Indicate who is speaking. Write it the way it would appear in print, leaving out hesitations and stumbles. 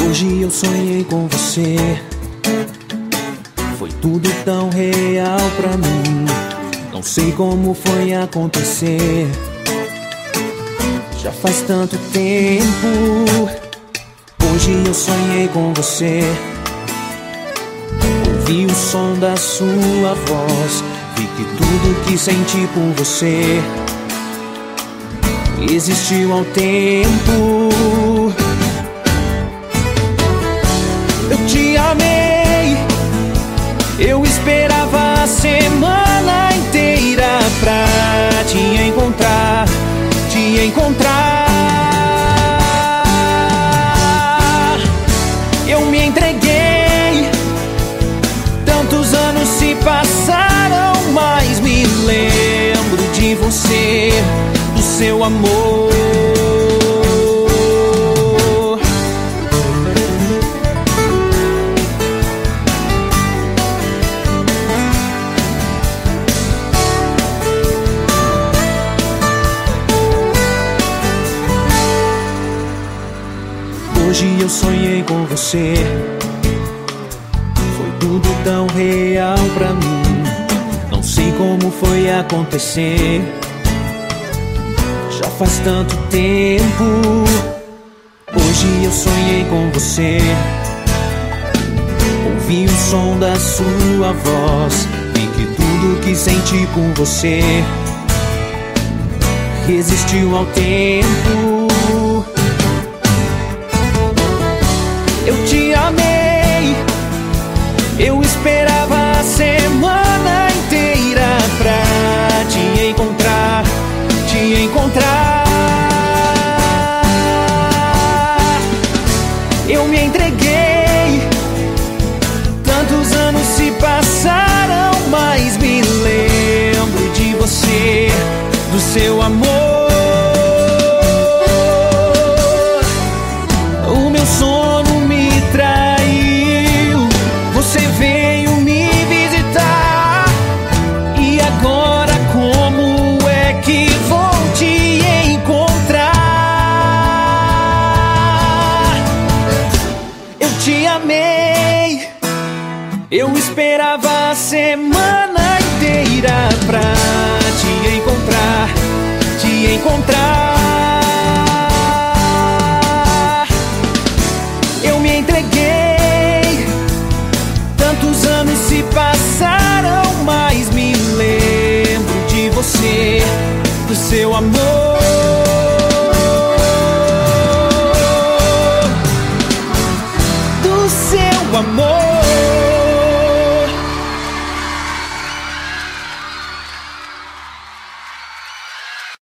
Speaker 1: Hoje eu sonhei com você. Foi tudo tão real pra mim. Não sei como foi acontecer. Já faz tanto tempo. Hoje eu sonhei com você. Ouvi o som da sua voz. Vi que tudo que senti por você existiu ao tempo. Eu te amei. Eu esperava a semana inteira pra te encontrar, te encontrar. Eu me entreguei. Tantos anos se passaram, mas me lembro de você, do seu amor. Hoje eu sonhei com você. Foi tudo tão real pra mim. Não sei como foi acontecer. Já faz tanto tempo. Hoje eu sonhei com você. Ouvi o som da sua voz. Vi que tudo que senti por você resistiu ao tempo. Eu te amei. Eu esperava a semana inteira pra te encontrar, te encontrar. Eu me entreguei. Tantos anos se passaram, mas me lembro de você, do seu amor. O meu sono me traiu. Você veio me visitar. E agora como é que vou te encontrar? Eu te amei. Eu esperava a semana inteira pra te encontrar, te encontrar. Eu me entreguei. Tantos anos se passaram, mas me lembro de você, do seu amor.